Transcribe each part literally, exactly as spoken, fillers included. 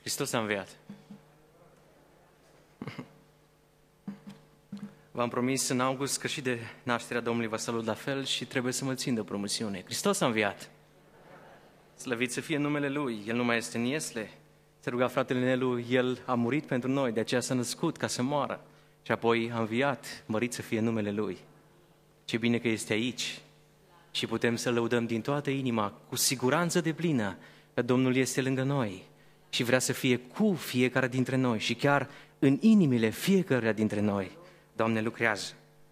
Hristos a înviat. V-am promis în august că și de nașterea Domnului vă salut la fel și trebuie să mă țin de promisiune. Hristos a înviat. Slăvit să fie numele Lui. El nu mai este în iesle. Se ruga fratele Nelu, El a murit pentru noi, de aceea s-a născut ca să moară. Și apoi a înviat, mărit să fie numele Lui. Ce bine că este aici și putem să lăudăm din toată inima, cu siguranță deplină, că Domnul este lângă noi și vrea să fie cu fiecare dintre noi și chiar în inimile fiecăruia dintre noi. Doamne, lucrează.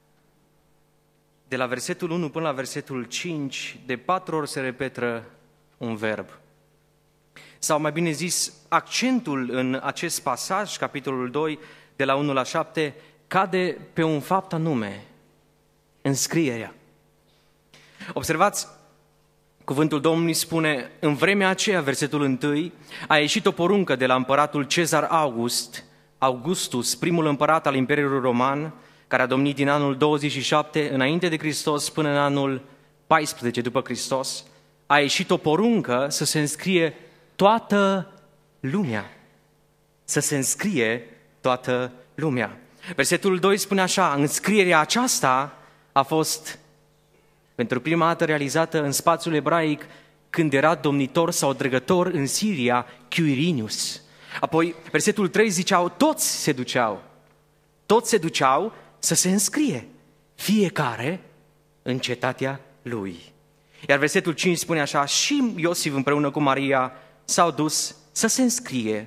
De la versetul unu până la versetul cinci, de patru ori se repetă un verb. Sau mai bine zis, accentul în acest pasaj, capitolul doi, de la unu la șapte, cade pe un fapt anume, înscrierea. Observați, cuvântul Domnului spune, în vremea aceea, versetul unu, a ieșit o poruncă de la împăratul Cezar August, Augustus, primul împărat al Imperiului Roman, care a domnit din anul douăzeci și șapte înainte de Hristos până în anul paisprezece după Hristos, a ieșit o poruncă să se înscrie toată lumea. Să se înscrie toată lumea. Versetul doi spune așa, înscrierea aceasta a fost pentru prima dată realizată în spațiul ebraic când era domnitor sau dregător în Siria Quirinius. Apoi, versetul trei ziceau, toți se duceau, toți se duceau să se înscrie, fiecare în cetatea lui. Iar versetul cinci spune așa, și Iosif împreună cu Maria s-au dus să se înscrie,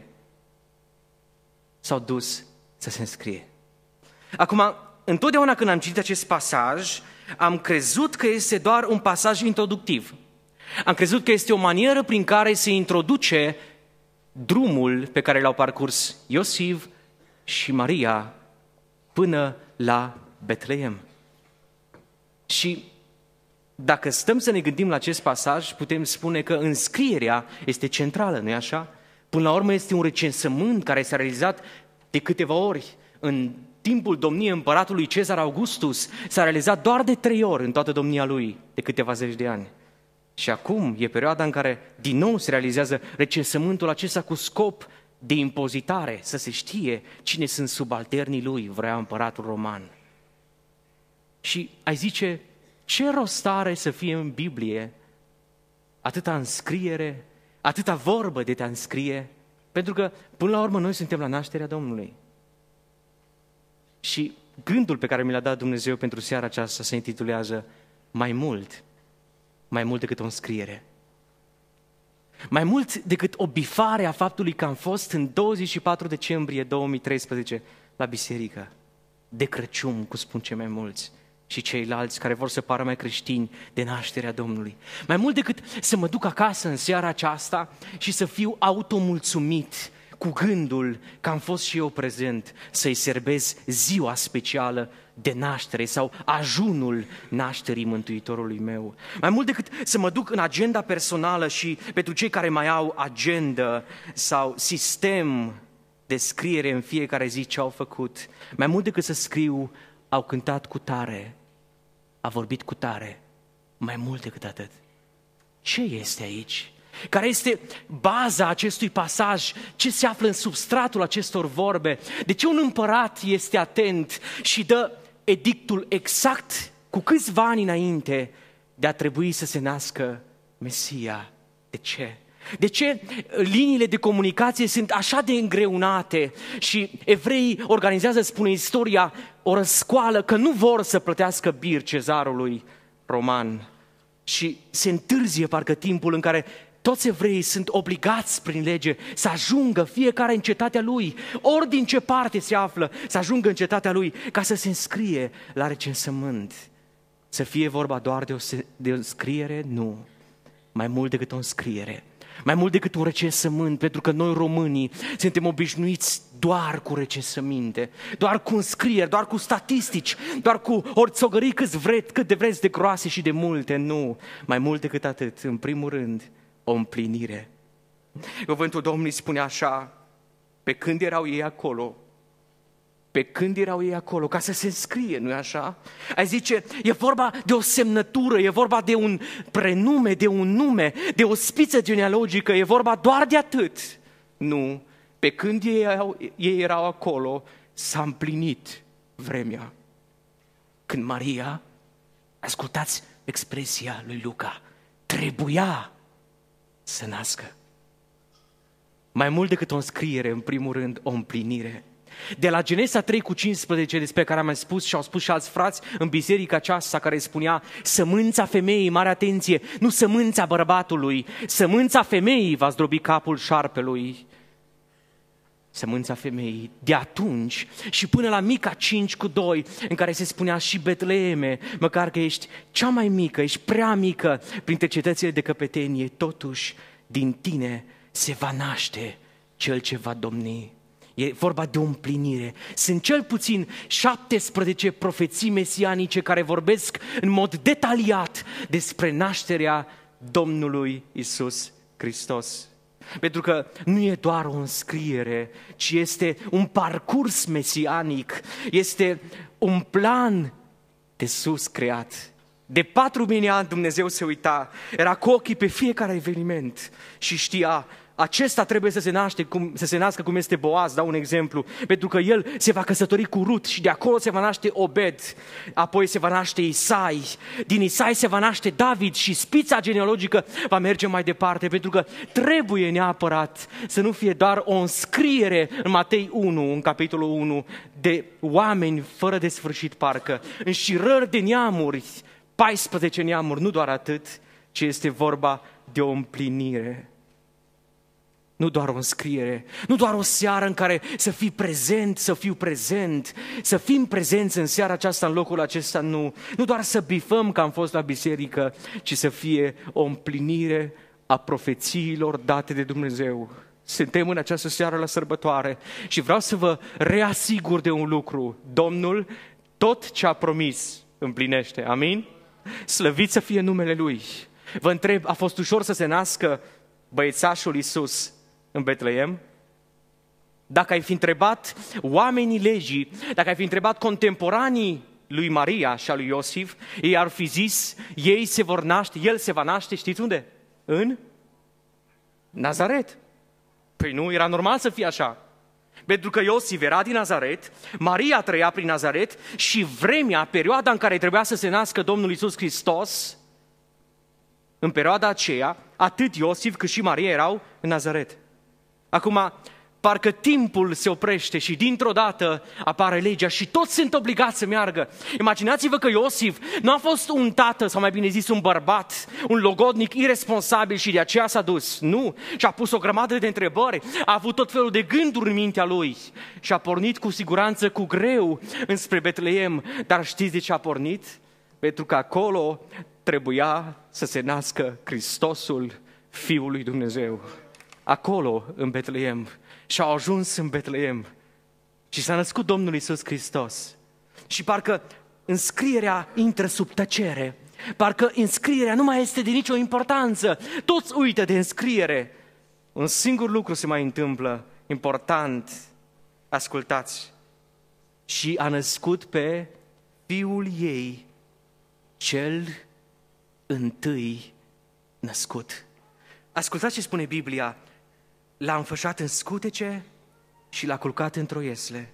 s-au dus să se înscrie. Acum, întotdeauna când am citit acest pasaj, am crezut că este doar un pasaj introductiv. Am crezut că este o manieră prin care se introduce drumul pe care l-au parcurs Iosif și Maria până la Betleem. Și dacă stăm să ne gândim la acest pasaj, putem spune că înscrierea este centrală, nu-i așa? Până la urmă este un recensământ care s-a realizat de câteva ori. În timpul domniei împăratului Cezar Augustus s-a realizat doar de trei ori în toată domnia lui, de câteva zeci de ani. Și acum e perioada în care din nou se realizează recensământul acesta cu scop de impozitare, să se știe cine sunt subalternii lui, vrea împăratul roman. Și ai zice, ce rost are să fie în Biblie atâta înscriere, atâta vorbă de te înscrie, pentru că până la urmă noi suntem la nașterea Domnului. Și gândul pe care mi l-a dat Dumnezeu pentru seara aceasta se intitulează mai mult, mai mult decât o înscriere. Mai mult decât o bifare a faptului că am fost în douăzeci și patru decembrie două mii treisprezece la biserică, de Crăciun, cum spun cei mai mulți, și ceilalți care vor să pară mai creștini de nașterea Domnului. Mai mult decât să mă duc acasă în seara aceasta și să fiu automulțumit cu gândul că am fost și eu prezent să-i serbez ziua specială de naștere sau ajunul nașterii Mântuitorului meu. Mai mult decât să mă duc în agenda personală și pentru cei care mai au agenda sau sistem de scriere în fiecare zi ce au făcut, mai mult decât să scriu, au cântat cu tare, a vorbit cu tare, mai mult decât atât. Ce este aici? Care este baza acestui pasaj? Ce se află în substratul acestor vorbe? De ce un împărat este atent și dă edictul exact cu câțiva ani înainte de a trebui să se nască Mesia? De ce? De ce liniile de comunicație sunt așa de îngreunate și evreii organizează, spune istoria, o răscoală că nu vor să plătească bir cezarului roman și se întârzie parcă timpul în care toți evreii sunt obligați prin lege să ajungă fiecare în cetatea lui, ori din ce parte se află, să ajungă în cetatea lui ca să se înscrie la recensământ. Să fie vorba doar de o, de o înscriere? Nu. Mai mult decât o înscriere. Mai mult decât un recensământ, pentru că noi românii suntem obișnuiți doar cu recensăminte, doar cu înscrieri, doar cu statistici, doar cu orțogării cât vreți, cât de vreți de groase și de multe. Nu, mai mult decât atât, în primul rând, o împlinire. Cuvântul Domnului spune așa, pe când erau ei acolo, pe când erau ei acolo, ca să se înscrie, nu-i așa? Ai zice, e vorba de o semnătură, e vorba de un prenume, de un nume, de o spiță genealogică, e vorba doar de atât. Nu, Pe când ei erau, ei erau acolo, s-a împlinit vremea. Când Maria, ascultați expresia lui Luca, trebuia să nască. Mai mult decât o înscriere, în primul rând, o împlinire. De la Genesa trei cu cincisprezece, despre care am mai spus și au spus și alți frați în biserica aceasta, care spunea sămânța femeii, mare atenție, nu sămânța bărbatului, sămânța femeii va zdrobi capul șarpelui. Sămânța femeii, de atunci și până la Mica cinci cu doi, în care se spunea și Betleeme, măcar că ești cea mai mică, ești prea mică printre cetățile de căpetenie, totuși din tine se va naște cel ce va domni. E vorba de o împlinire. Sunt cel puțin șaptesprezece profeții mesianice care vorbesc în mod detaliat despre nașterea Domnului Iisus Hristos. Pentru că nu e doar o înscriere, ci este un parcurs mesianic, este un plan de sus creat. De patru mii de ani Dumnezeu se uita, era cu ochii pe fiecare eveniment și știa, acesta trebuie să se, naște, cum, să se nască cum este Boaz, dau un exemplu, pentru că el se va căsători cu Rut și de acolo se va naște Obed, apoi se va naște Isai, din Isai se va naște David și spița genealogică va merge mai departe, pentru că trebuie neapărat să nu fie doar o înscriere în Matei unu, în capitolul unu, de oameni fără de sfârșit parcă, în șirări de neamuri, paisprezece neamuri, nu doar atât, ci este vorba de o împlinire. Nu doar o înscriere, nu doar o seară în care să fii prezent, să fiu prezent, să fim prezenți în seara aceasta, în locul acesta, nu. Nu doar să bifăm că am fost la biserică, ci să fie o împlinire a profețiilor date de Dumnezeu. Suntem în această seară la sărbătoare și vreau să vă reasigur de un lucru. Domnul tot ce a promis împlinește. Amin? Slăvit să fie numele Lui. Vă întreb, a fost ușor să se nască băiețașul Iisus în Betleem? Dacă ai fi întrebat oamenii legii, dacă ai fi întrebat contemporanii lui Maria și a lui Iosif, ei ar fi zis, ei se vor naște, el se va naște, știți unde? În Nazaret. Păi nu, era normal să fie așa. Pentru că Iosif era din Nazaret, Maria trăia prin Nazaret și vremea, perioada în care trebuia să se nască Domnul Iisus Hristos, în perioada aceea, atât Iosif cât și Maria erau în Nazaret. Acum, parcă timpul se oprește și dintr-o dată apare legea și toți sunt obligați să meargă. Imaginați-vă că Iosif nu a fost un tată, sau mai bine zis un bărbat, un logodnic irresponsabil și de aceea s-a dus. Nu, și-a pus o grămadă de întrebări, a avut tot felul de gânduri în mintea lui și a pornit cu siguranță, cu greu, înspre Betleem. Dar știți de ce a pornit? Pentru că acolo trebuia să se nască Hristosul, Fiul lui Dumnezeu. Acolo, în Betleem. Și au ajuns în Betleem. Și s-a născut Domnul Iisus Hristos. Și parcă înscrierea intră sub tăcere. Parcă înscrierea nu mai este de nicio importanță. Toți uită de înscriere. Un singur lucru se mai întâmplă, important. Ascultați. Și a născut pe Fiul ei, cel întâi născut. Ascultați ce spune Biblia. L-a înfășat în scutece și l-a culcat într-o iesle.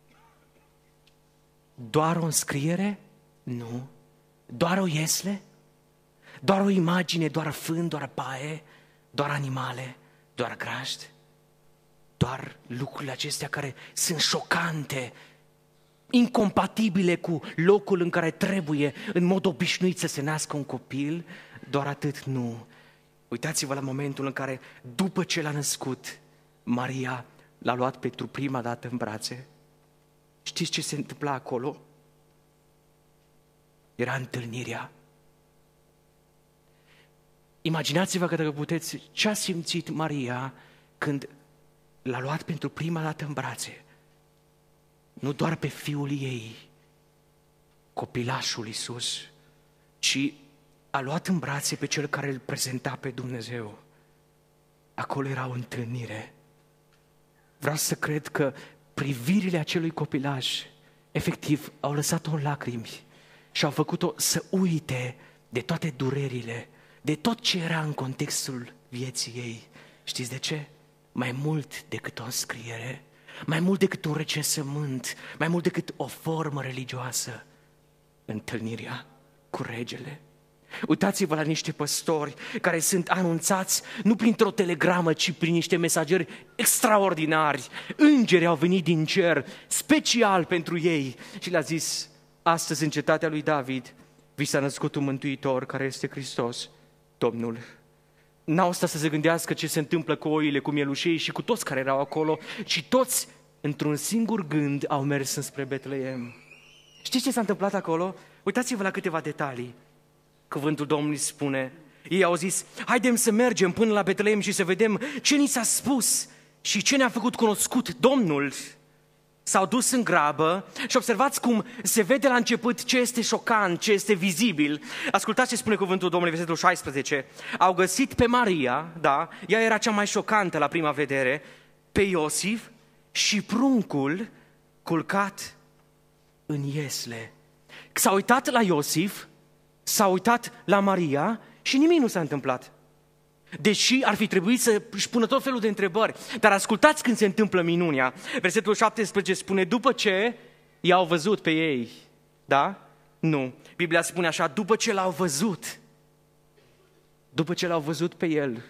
Doar o înscriere? Nu. Doar o iesle? Doar o imagine, doar fân, doar paie, doar animale, doar grajd? Doar lucrurile acestea care sunt șocante, incompatibile cu locul în care trebuie în mod obișnuit să se nască un copil? Doar atât? Nu. Uitați-vă la momentul în care, după ce l-a născut, Maria l-a luat pentru prima dată în brațe. Știți ce se întâmpla acolo? Era întâlnirea. Imaginați-vă că dacă puteți, ce a simțit Maria când l-a luat pentru prima dată în brațe. Nu doar pe fiul ei, copilașul Iisus, ci a luat în brațe pe cel care îl prezenta pe Dumnezeu. Acolo era o întâlnire. Vreau să cred că privirile acelui copilaș, efectiv, au lăsat-o în lacrimi și au făcut-o să uite de toate durerile, de tot ce era în contextul vieții ei. Știți de ce? mai mult decât o înscriere, mai mult decât un recensământ, mai mult decât o formă religioasă, întâlnirea cu regele. Uitați-vă la niște păstori care sunt anunțați nu printr-o telegramă, ci prin niște mesageri extraordinari. Îngeri au venit din cer, special pentru ei și le-a zis: astăzi în cetatea lui David vi s-a născut un mântuitor care este Hristos, Domnul. N-au stat să se gândească ce se întâmplă cu oile, cu mielușei și cu toți care erau acolo, ci toți, într-un singur gând, au mers înspre Betleem. Știți ce s-a întâmplat acolo? Uitați-vă la câteva detalii. Cuvântul Domnului spune, ei au zis: haidem să mergem până la Betleem și să vedem ce ni s-a spus și ce ne-a făcut cunoscut Domnul. S-au dus în grabă și observați cum se vede la început ce este șocant, ce este vizibil. Ascultați ce spune cuvântul Domnului, versetul șaisprezece. Au găsit pe Maria, da, ea era cea mai șocantă la prima vedere, pe Iosif și pruncul culcat în iesle. S-au uitat la Iosif, s-au uitat la Maria și nimic nu s-a întâmplat. Deși ar fi trebuit să își pună tot felul de întrebări. Dar ascultați când se întâmplă minunea. Versetul șaptesprezece spune: după ce i-au văzut pe ei. Da? Nu. Biblia spune așa: după ce l-au văzut. După ce l-au văzut pe el.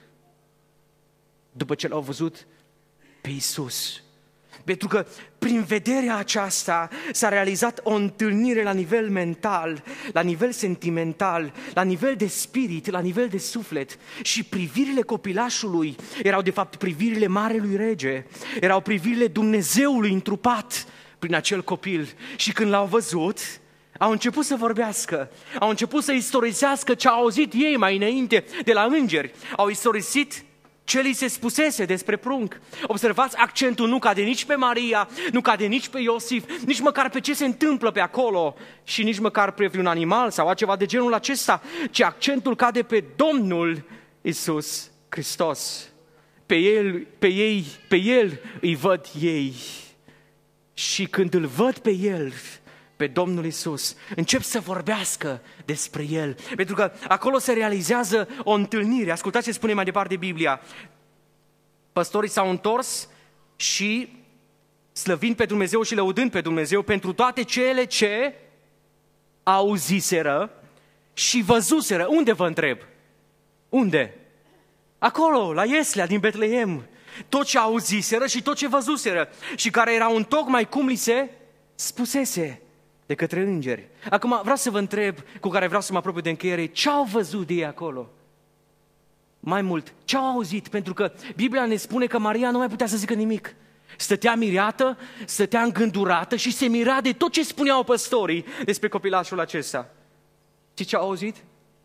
După ce l-au văzut pe Iisus. Pentru că prin vederea aceasta s-a realizat o întâlnire la nivel mental, la nivel sentimental, la nivel de spirit, la nivel de suflet. Și privirile copilașului erau de fapt privirile Marelui Rege, erau privirile Dumnezeului întrupat prin acel copil. Și când l-au văzut, au început să vorbească, au început să istorisească ce au auzit ei mai înainte de la îngeri. Au istorisit ce li se spusese despre prunc. Observați, accentul nu cade nici pe Maria, nu cade nici pe Iosif, nici măcar pe ce se întâmplă pe acolo și nici măcar pe un animal sau altceva de genul acesta, ci accentul cade pe Domnul Iisus Hristos. Pe el, pe ei, pe el îi văd ei. Și când îl văd pe el, pe Domnul Iisus, încep să vorbească despre El. Pentru că acolo se realizează o întâlnire. Ascultați ce spune mai departe Biblia. Păstorii s-au întors și slăvind pe Dumnezeu și lăudând pe Dumnezeu pentru toate cele ce auziseră și văzuseră. Unde vă întreb? Unde? Acolo, la Ieslea din Betleem. Tot ce auziseră și tot ce văzuseră și care erau întocmai cum li se spusese de către îngeri. Acum vreau să vă întreb, cu care vreau să mă apropiu de încheiere, ce au văzut de ei acolo? Mai mult, ce au auzit? Pentru că Biblia ne spune că Maria nu mai putea să zică nimic. Stătea miriată, stătea îngândurată și se mira de tot ce spuneau păstorii despre copilașul acesta. Și ce au auzit?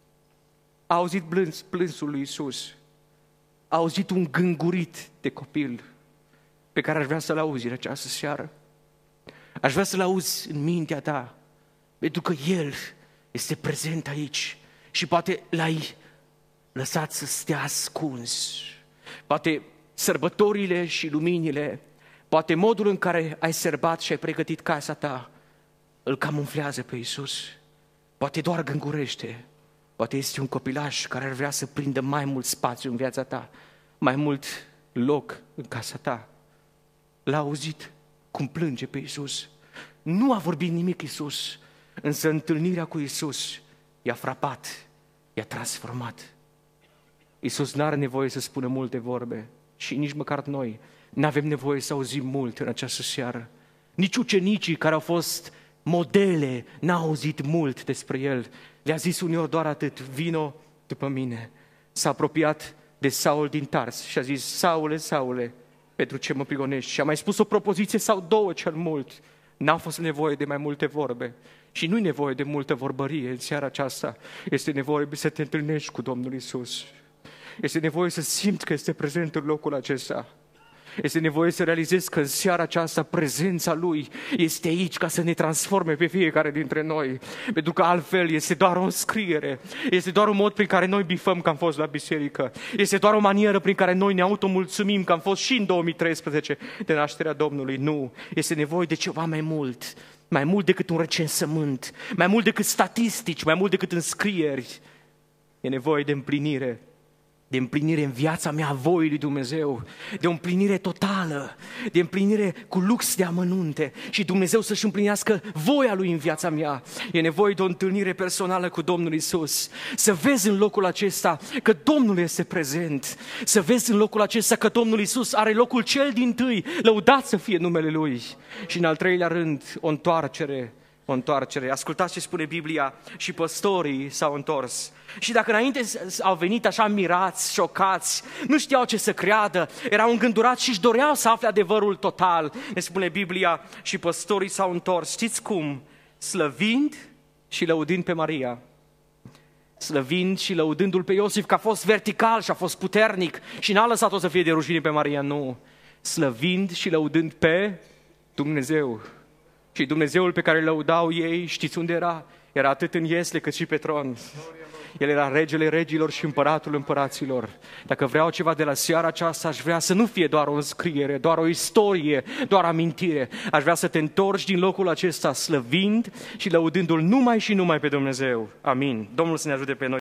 A auzit plâns, plânsul lui Iisus. A auzit un gângurit de copil pe care aș vrea să-l auzi în această seară. Aș vrea să-l auzi în mintea ta, pentru că El este prezent aici și poate l-ai lăsat să stea ascuns. Poate sărbătorile și luminile, poate modul în care ai sărbat și ai pregătit casa ta, îl camuflează pe Iisus. Poate doar gângurește, poate este un copilaș care ar vrea să prindă mai mult spațiu în viața ta, mai mult loc în casa ta. L-a auzit cum plânge pe Iisus. Nu a vorbit nimic Iisus, însă întâlnirea cu Iisus i-a frapat, i-a transformat. Iisus n-are nevoie să spună multe vorbe și nici măcar noi n-avem nevoie să auzim mult în această seară. Nici ucenicii care au fost modele n-au auzit mult despre El. Le-a zis uneori doar atât: vino după mine. S-a apropiat de Saul din Tars și a zis: Saule, Saule, pentru ce mă prigonești? Și a mai spus o propoziție sau două cel mult. N-a fost nevoie de mai multe vorbe și nu-i nevoie de multă vorbărie în seara aceasta. Este nevoie să te întâlnești cu Domnul Iisus. Este nevoie să simți că este prezent în locul acesta. Este nevoie să realizezi că în seara aceasta prezența Lui este aici ca să ne transforme pe fiecare dintre noi. Pentru că altfel este doar o înscriere, este doar un mod prin care noi bifăm că am fost la biserică, este doar o manieră prin care noi ne automulțumim că am fost și în două mii treisprezece de nașterea Domnului. Nu, este nevoie de ceva mai mult, mai mult decât un recensământ, mai mult decât statistici, mai mult decât înscrieri. E nevoie de împlinire, de împlinire în viața mea a voii lui Dumnezeu, de o împlinire totală, de împlinire cu lux de amănunte și Dumnezeu să-și împlinească voia lui în viața mea. E nevoie de o întâlnire personală cu Domnul Iisus, să vezi în locul acesta că Domnul este prezent, să vezi în locul acesta că Domnul Iisus are locul cel dintâi, lăudat să fie numele Lui. Și în al treilea rând, o întoarcere, o întoarcere. Ascultați ce spune Biblia, și păstorii s-au întors. Și dacă înainte au venit așa mirați, șocați, nu știau ce să creadă, erau îngândurați și își doreau să afle adevărul total, ne spune Biblia, și păstorii s-au întors. Știți cum? Slăvind și lăudind pe Maria. Slăvind și lăudându-l pe Iosif, că a fost vertical și a fost puternic și n-a lăsat-o să fie de rușine pe Maria, nu. Slăvind și lăudând pe Dumnezeu. Și Dumnezeul pe care îl lăudau ei, știți unde era? Era atât în iesle cât și pe tron. El era regele regilor și împăratul împăraților. Dacă vreau ceva de la seara aceasta, aș vrea să nu fie doar o înscriere, doar o istorie, doar amintire. Aș vrea să te întorci din locul acesta slăvind și lăudându-L numai și numai pe Dumnezeu. Amin. Domnul să ne ajute pe noi.